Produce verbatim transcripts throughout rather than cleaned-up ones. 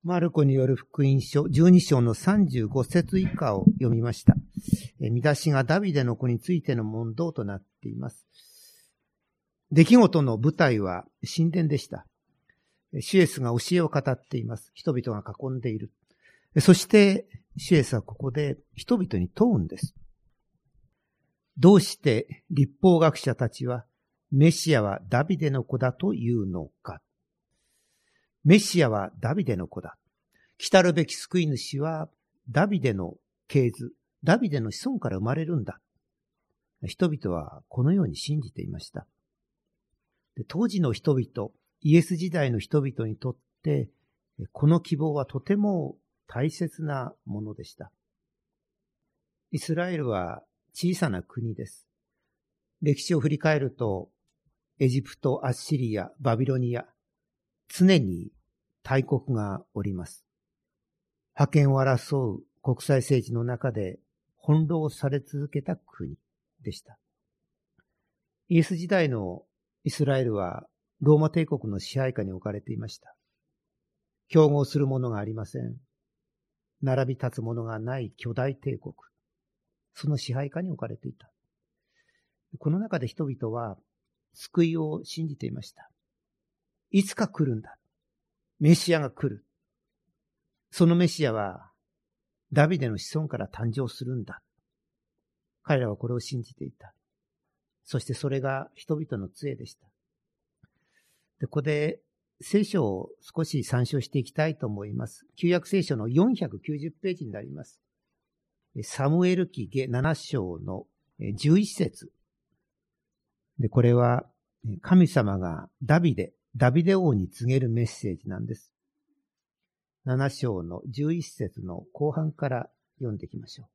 マルコによる福音書じゅうに章のさんじゅうご節以下を読みました。見出しがダビデの子についての問答となっています。出来事の舞台は神殿でした。シュエスが教えを語っています。人々が囲んでいる。そしてシュエスはここで人々に問うんです。どうして律法学者たちはメシアはダビデの子だというのか。メシアはダビデの子だ。来たるべき救い主はダビデの系図、ダビデの子孫から生まれるんだ。人々はこのように信じていました。で、当時の人々、イエス時代の人々にとって、この希望はとても大切なものでした。イスラエルは小さな国です。歴史を振り返ると、エジプト、アッシリア、バビロニア、常に大国がおります。覇権を争う国際政治の中で翻弄され続けた国でした。イエス時代のイスラエルはローマ帝国の支配下に置かれていました。競合するものがありません。並び立つものがない巨大帝国。その支配下に置かれていた。この中で人々は救いを信じていました。いつか来るんだ。メシアが来る。そのメシアはダビデの子孫から誕生するんだ。彼らはこれを信じていた。そしてそれが人々の杖でした。で、ここで聖書を少し参照していきたいと思います。旧約聖書のよんひゃくきゅうじゅうページになります。サムエル記下なな章のじゅういち節。で、これは神様がダビデ、ダビデ王に告げるメッセージなんです。なな章のじゅういち節の後半から読んでいきましょう。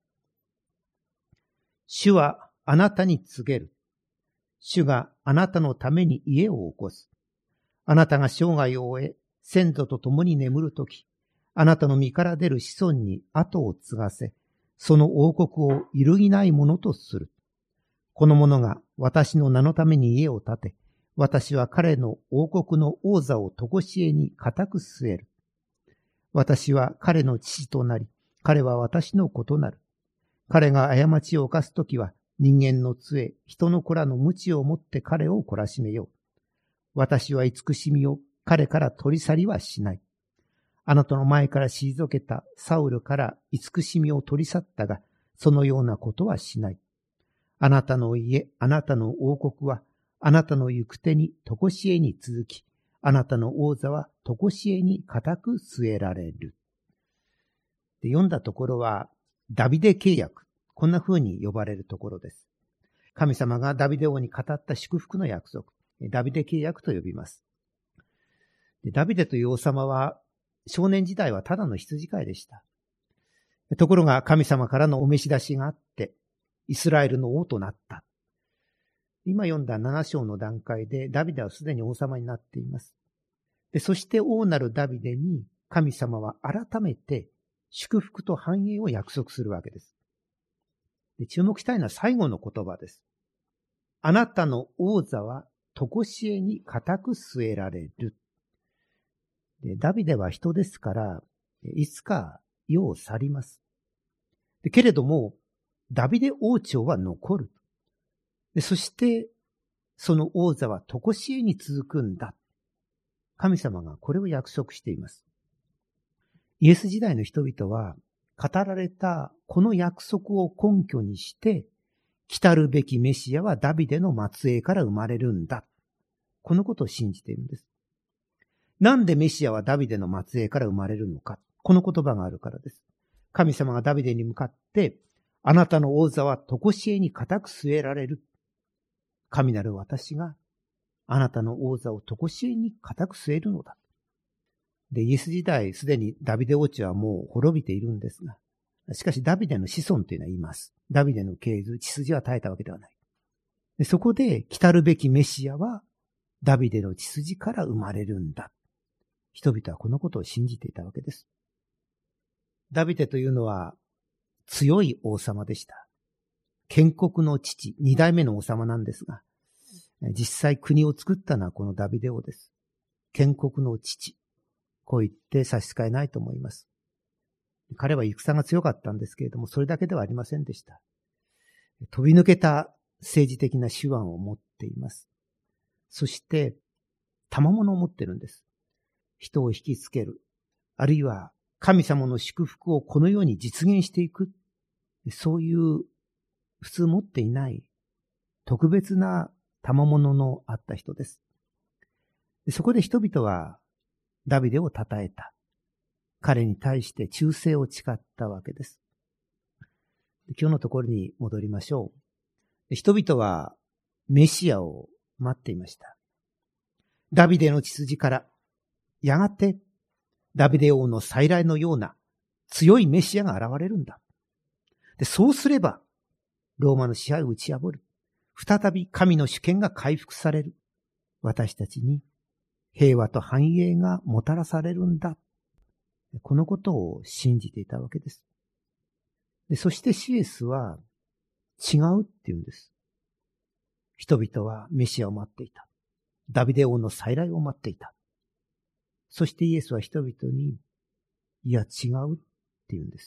主はあなたに告げる。主があなたのために家を起こす。あなたが生涯を終え、先祖と共に眠るとき、あなたの身から出る子孫に後を継がせ、その王国を揺るぎないものとする。この者が私の名のために家を建て、私は彼の王国の王座を常しえに固く据える。私は彼の父となり、彼は私の子となる。彼が過ちを犯すときは、人間の杖、人の子らの鞭をもって彼を懲らしめよう。私は慈しみを彼から取り去りはしない。あなたの前から退けたサウルから慈しみを取り去ったが、そのようなことはしない。あなたの家、あなたの王国は、あなたの行く手に常しえに続き、あなたの王座は常しえに固く据えられる。で、読んだところは、ダビデ契約。こんな風に呼ばれるところです。神様がダビデ王に語った祝福の約束。ダビデ契約と呼びます。で、ダビデという王様は、少年時代はただの羊飼いでした。ところが神様からのお召し出しがあって、イスラエルの王となった。今読んだなな章の段階でダビデはすでに王様になっています。で、そして王なるダビデに神様は改めて祝福と繁栄を約束するわけです。で、注目したいのは最後の言葉です。あなたの王座は常しえに固く据えられる。で、ダビデは人ですから、いつか世を去ります。でけれども、ダビデ王朝は残る。でそして、その王座は常しえに続くんだ。神様がこれを約束しています。イエス時代の人々は、語られたこの約束を根拠にして、来たるべきメシアはダビデの末裔から生まれるんだ。このことを信じているんです。なんでメシアはダビデの末裔から生まれるのか。この言葉があるからです。神様がダビデに向かって、あなたの王座は常しえに固く据えられる。神なる私があなたの王座を常しえに固く据えるのだ。で、イエス時代、すでにダビデ王朝はもう滅びているんですが、しかしダビデの子孫というのは言います。ダビデの系図、血筋は絶えたわけではない。でそこで、来たるべきメシアは、ダビデの血筋から生まれるんだ。人々はこのことを信じていたわけです。ダビデというのは、強い王様でした。建国の父、二代目の王様なんですが、実際国を作ったのはこのダビデ王です。建国の父。 こう言って差し支えないと思います。彼は戦が強かったんですけれども、それだけではありませんでした。飛び抜けた政治的な手腕を持っています。そして、賜物を持ってるんです。人を引きつける。あるいは、神様の祝福をこのように実現していく。そういう普通持っていない特別な賜物のあった人です。そこで人々はダビデを称えた。彼に対して忠誠を誓ったわけです。今日のところに戻りましょう。人々はメシアを待っていました。ダビデの血筋からやがてダビデ王の再来のような強いメシアが現れるんだ。で、そうすればローマの支配を打ち破る。再び神の主権が回復される。私たちに平和と繁栄がもたらされるんだ。このことを信じていたわけです。で、そしてシエスは違うって言うんです。人々はメシアを待っていた。ダビデ王の再来を待っていた。そしてイエスは人々に、いや違うって言うんです。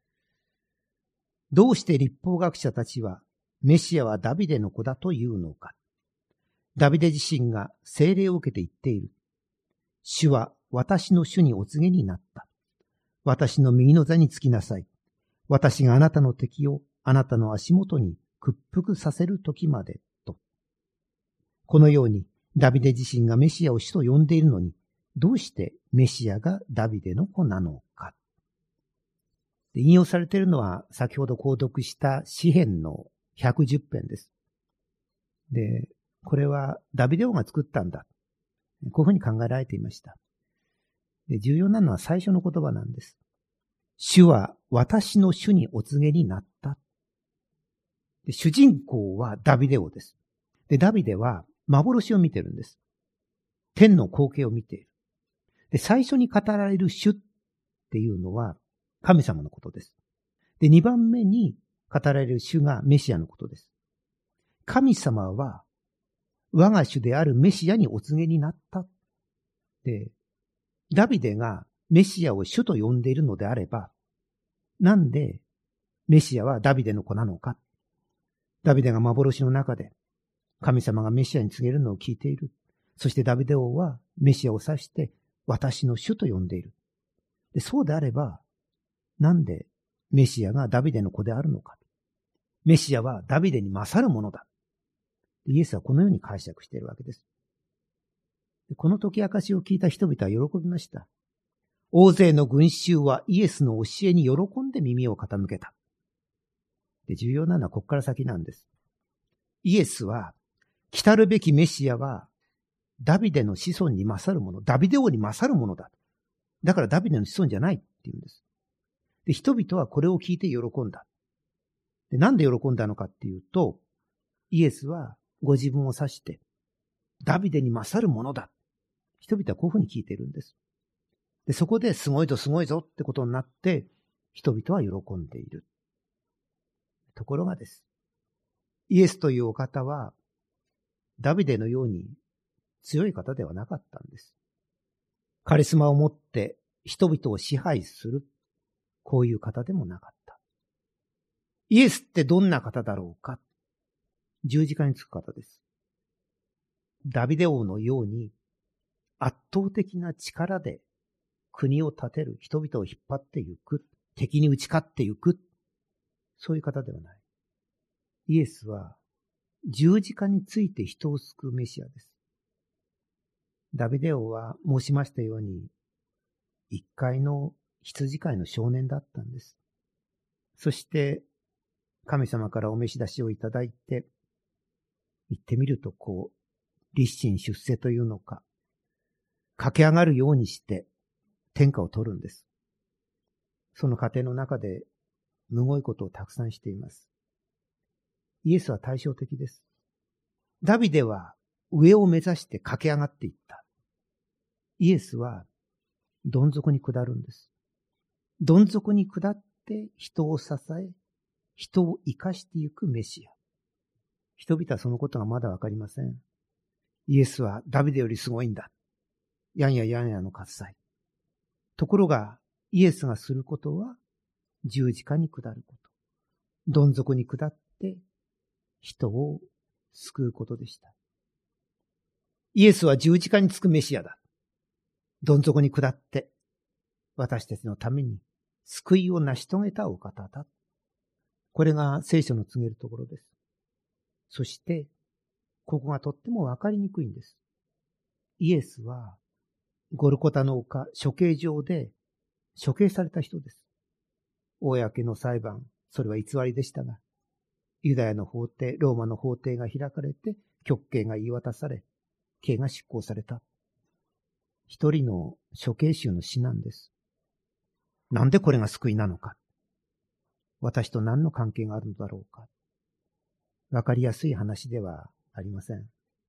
どうして律法学者たちはメシアはダビデの子だというのか。ダビデ自身が聖霊を受けて言っている。主は私の主にお告げになった。私の右の座につきなさい。私があなたの敵をあなたの足元に屈服させる時までと。このようにダビデ自身がメシアを主と呼んでいるのに、どうしてメシアがダビデの子なのか。引用されているのは先ほど購読した詩編のひゃくじゅっ編です。で、これはダビデ王が作ったんだ。こういうふうに考えられていました。で、重要なのは最初の言葉なんです。主は私の主にお告げになった。で、主人公はダビデ王です。で、ダビデは幻を見てるんです。天の光景を見ている。で、最初に語られる主っていうのは神様のことです。で、二番目に語られる主がメシアのことです。神様は我が主であるメシアにお告げになった。で、ダビデがメシアを主と呼んでいるのであれば、なんでメシアはダビデの子なのか。ダビデが幻の中で神様がメシアに告げるのを聞いている。そしてダビデ王はメシアを指して私の主と呼んでいる。で、そうであれば、なんでメシアがダビデの子であるのか。メシアはダビデに勝るものだ。イエスはこのように解釈しているわけです。この解き明かしを聞いた人々は喜びました。大勢の群衆はイエスの教えに喜んで耳を傾けた。で、重要なのはここから先なんです。イエスは、来たるべきメシアは、ダビデの子孫に勝るもの、ダビデ王に勝るものだ。だからダビデの子孫じゃないって言うんです。で、人々はこれを聞いて喜んだ。で、なんで喜んだのかっていうと、イエスはご自分を指して、ダビデに勝るものだ。人々はこういうふうに聞いているんです。で、そこですごいぞすごいぞってことになって、人々は喜んでいる。ところがです。イエスというお方は、ダビデのように強い方ではなかったんです。カリスマを持って人々を支配する、こういう方でもなかった。イエスってどんな方だろうか。十字架につく方です。ダビデ王のように圧倒的な力で国を立てる、人々を引っ張っていく、敵に打ち勝っていく、そういう方ではない。イエスは十字架について人を救うメシアです。ダビデ王は申しましたように、一介の羊飼いの少年だったんです。そして神様からお召し出しをいただいて、言ってみるとこう、立身出世というのか、駆け上がるようにして天下を取るんです。その過程の中で、むごいことをたくさんしています。イエスは対照的です。ダビデは上を目指して駆け上がっていった。イエスはどん底に下るんです。どん底に下って人を支え、人を生かしていくメシア。人々はそのことがまだわかりません。イエスはダビデよりすごいんだ。やんややんやの喝采。 ところが、イエスがすることは十字架に下ること。どん底に下って人を救うことでした。イエスは十字架につくメシアだ。どん底に下って私たちのために救いを成し遂げたお方だ。これが聖書の告げるところです。そして、ここがとってもわかりにくいんです。イエスはゴルゴタの丘、処刑場で処刑された人です。公の裁判、それは偽りでしたが、ユダヤの法廷、ローマの法廷が開かれて、極刑が言い渡され、刑が執行された。一人の処刑囚の死なんです。なんでこれが救いなのか。私と何の関係があるのだろうか。わかりやすい話ではありません。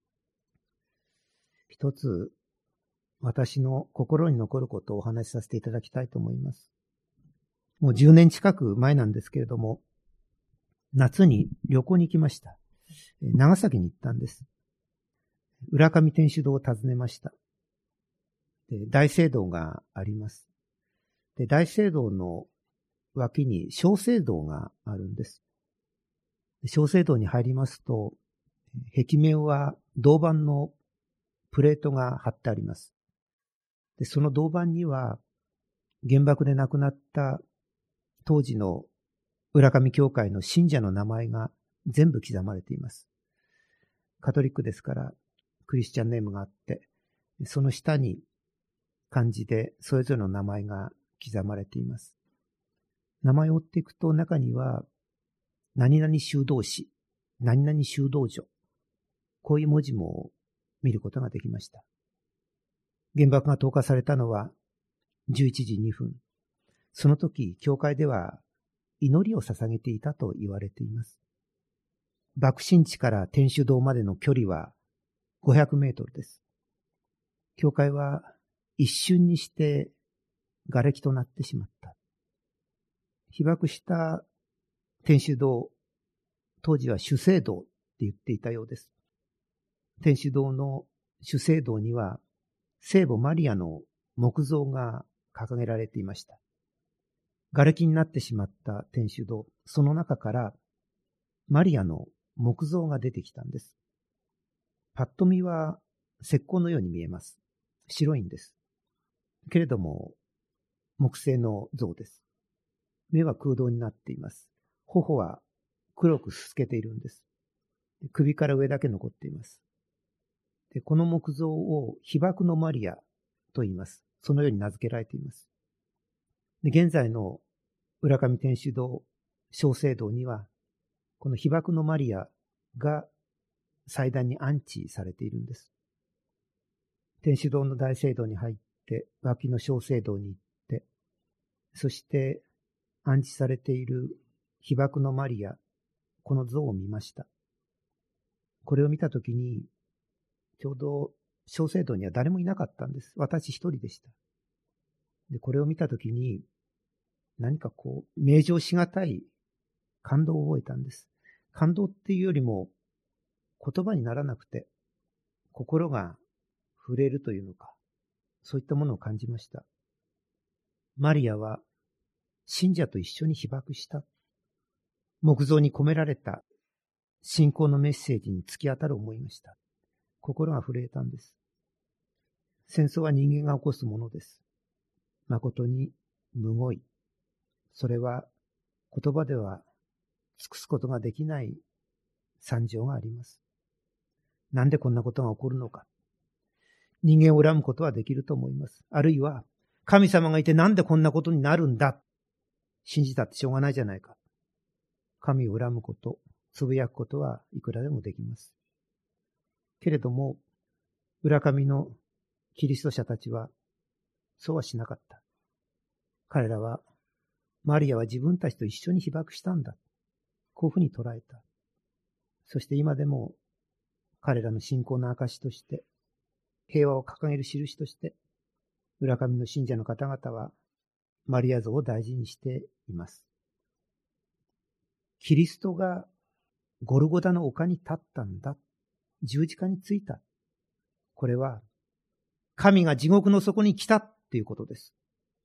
一つ、私の心に残ることをお話しさせていただきたいと思います。もうじゅうねん近く前なんですけれども、夏に旅行に行きました。長崎に行ったんです。浦上天主堂を訪ねました。で、大聖堂があります。で、大聖堂の脇に小聖堂があるんです。小聖堂に入りますと、壁面は銅板のプレートが貼ってあります。で、その銅板には原爆で亡くなった当時の浦上教会の信者の名前が全部刻まれています。カトリックですからクリスチャンネームがあって、その下に漢字でそれぞれの名前が刻まれています。名前を追っていくと中には何々修道士、何々修道女、こういう文字も見ることができました。原爆が投下されたのはじゅういちじにふん。その時、教会では祈りを捧げていたと言われています。爆心地から天主堂までの距離はごひゃくメートルです。教会は一瞬にして瓦礫となってしまった。被爆した天主堂、当時は主聖堂って言っていたようです。天主堂の主聖堂には聖母マリアの木像が掲げられていました。瓦礫になってしまった天主堂、その中からマリアの木像が出てきたんです。パッと見は石膏のように見えます。白いんです。けれども木製の像です。目は空洞になっています。頬は黒くすすけているんです。首から上だけ残っています。で、この木像を被爆のマリアと言います。そのように名付けられています。で、現在の浦上天主堂小聖堂にはこの被爆のマリアが祭壇に安置されているんです。天主堂の大聖堂に入って脇の小聖堂に行って、そして安置されている被爆のマリア、この像を見ました。これを見たときにちょうど小聖堂には誰もいなかったんです。私一人でした。で、これを見たときに何かこう名状しがたい感動を覚えたんです。感動っていうよりも言葉にならなくて心が触れるというのか、そういったものを感じました。マリアは信者と一緒に被爆した。木像に込められた信仰のメッセージに突き当たる思いがした。心が震えたんです。戦争は人間が起こすものです。誠にむごい。それは言葉では尽くすことができない惨状があります。なんでこんなことが起こるのか。人間を恨むことはできると思います。あるいは神様がいてなんでこんなことになるんだ。信じたってしょうがないじゃないか。神を恨むこと、つぶやくことはいくらでもできます。けれども、浦上のキリスト者たちはそうはしなかった。彼らは、マリアは自分たちと一緒に被爆したんだ。こういうふうに捉えた。そして今でも彼らの信仰の証として、平和を掲げる印として、浦上の信者の方々はマリア像を大事にしています。キリストがゴルゴタの丘に立ったんだ。十字架についた。これは神が地獄の底に来たっていうことです。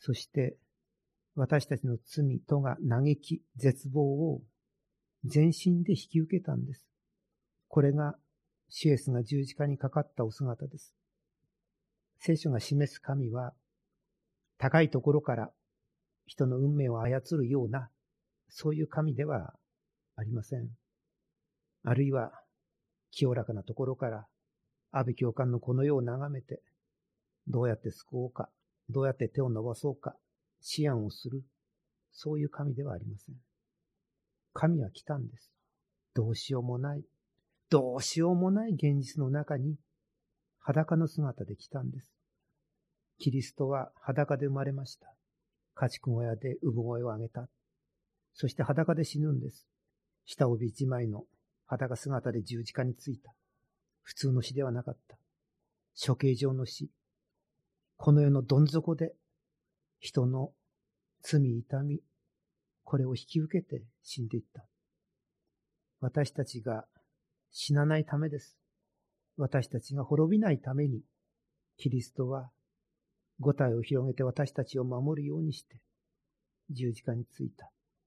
そして私たちの罪とが嘆き、絶望を全身で引き受けたんです。これが主イエスが十字架にかかったお姿です。聖書が示す神は、高いところから人の運命を操るような、そういう神ではありません。あるいは、清らかなところから安倍教官のこの世を眺めて、どうやって救おうか、どうやって手を伸ばそうか、思案をする、そういう神ではありません。神は来たんです。どうしようもない、どうしようもない現実の中に裸の姿で来たんです。キリストは裸で生まれました。家畜小屋で産声を上げた。そして裸で死ぬんです。下帯一枚の裸姿で十字架についた。普通の死ではなかった。処刑場の死。この世のどん底で人の罪痛み、これを引き受けて死んでいった。私たちが死なないためです。私たちが滅びないために、キリストは五体を広げて私たちを守るようにして十字架についた。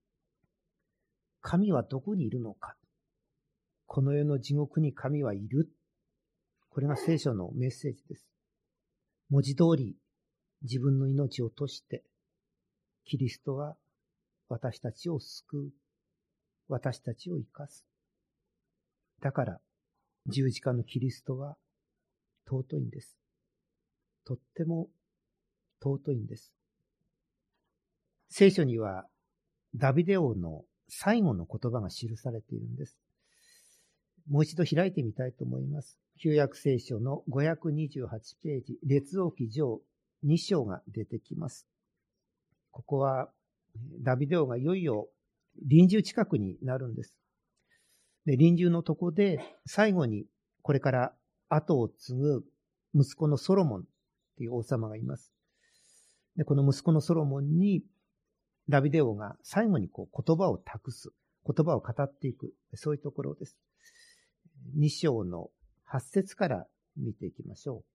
神はどこにいるのか。この世の地獄に神はいる。これが聖書のメッセージです。文字通り自分の命を賭して、キリストは私たちを救う。私たちを生かす。だから十字架のキリストは尊いんです。とっても尊いんです。聖書にはダビデ王の最後の言葉が記されているんです。もう一度開いてみたいと思います。旧約聖書のごひゃくにじゅうはちページ、列王記上に章が出てきます。ここはダビデ王がいよいよ臨終近くになるんです。で、臨終のとこで最後にこれから後を継ぐ息子のソロモンという王様がいます。で、この息子のソロモンにダビデ王が最後にこう言葉を託す、言葉を語っていく、そういうところです。に章のはち節から見ていきましょう。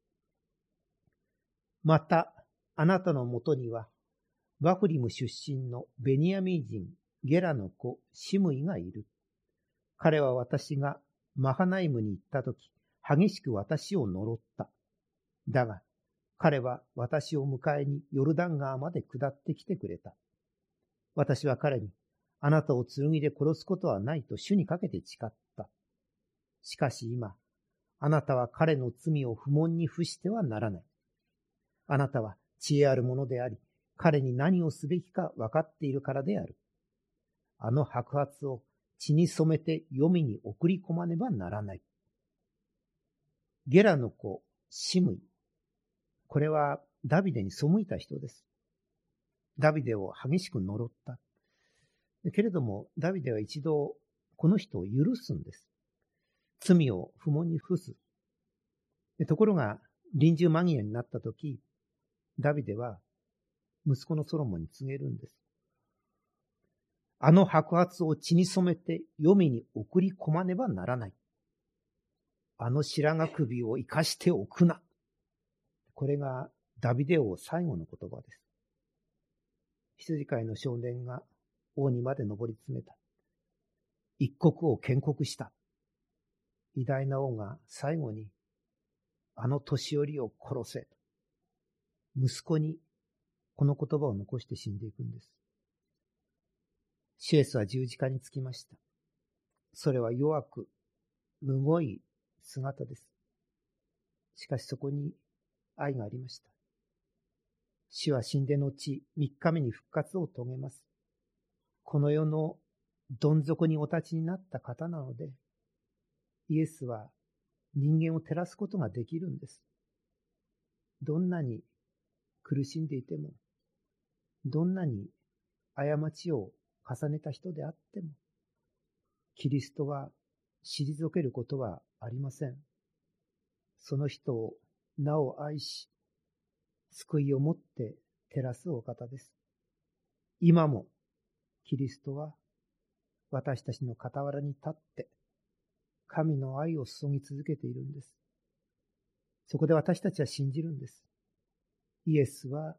また、あなたのもとには、バフリム出身のベニヤミン人ゲラの子シムイがいる。彼は私がマハナイムに行ったとき、激しく私を呪った。だが、彼は私を迎えにヨルダン川まで下ってきてくれた。私は彼に、あなたを剣で殺すことはないと主にかけて誓った。しかし今、あなたは彼の罪を不問に付してはならない。あなたは知恵あるものであり、彼に何をすべきか分かっているからである。あの白髪を血に染めて黄泉に送り込まねばならない。ゲラの子、シムイ。これはダビデに背いた人です。ダビデを激しく呪った。けれども、ダビデは一度この人を許すんです。罪を不問に付す。ところが、臨終間際になったとき、ダビデは息子のソロモンに告げるんです。あの白髪を血に染めて黄泉に送り込まねばならない。あの白髪首を生かしておくな。これがダビデ王最後の言葉です。羊飼いの少年が王にまで上り詰めた。一国を建国した。偉大な王が最後に、あの年寄りを殺せ。息子にこの言葉を残して死んでいくんです。主イエスは十字架につきました。それは弱く、むごい姿です。しかしそこに愛がありました。主は死んで後、三日目に復活を遂げます。この世のどん底にお立ちになった方なので、イエスは人間を照らすことができるんです。どんなに苦しんでいても、どんなに過ちを重ねた人であっても、キリストは退けることはありません。その人をなお愛し、救いをもって照らすお方です。今もキリストは私たちの傍らに立って神の愛を注ぎ続けているんです。そこで私たちは信じるんです。イエスは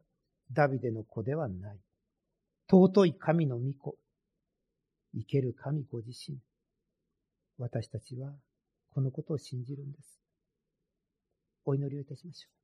ダビデの子ではない。尊い神の御子。生ける神ご自身。私たちはこのことを信じるんです。お祈りをいたしましょう。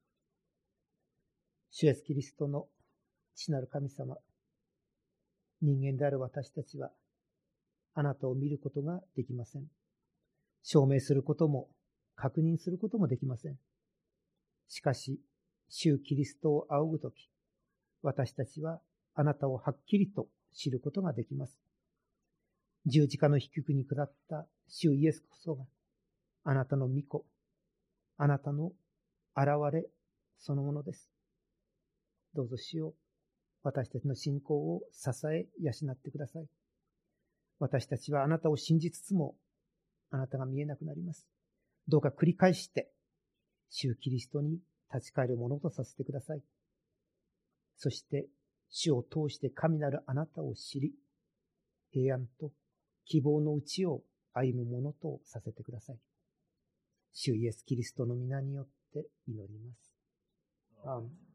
主イエスキリストの父なる神様、人間である私たちはあなたを見ることができません。証明することも確認することもできません。しかし、主キリストを仰ぐとき、私たちはあなたをはっきりと知ることができます。十字架の低くに下った主イエスこそがあなたの御子、あなたの現れそのものです。どうぞ主よ、私たちの信仰を支え養ってください。私たちはあなたを信じつつもあなたが見えなくなります。どうか繰り返して主キリストに立ち返るものとさせてください。そして主を通して神なるあなたを知り、平安と希望のうちを歩むものとさせてください。主イエスキリストの皆によって祈ります。アーメン。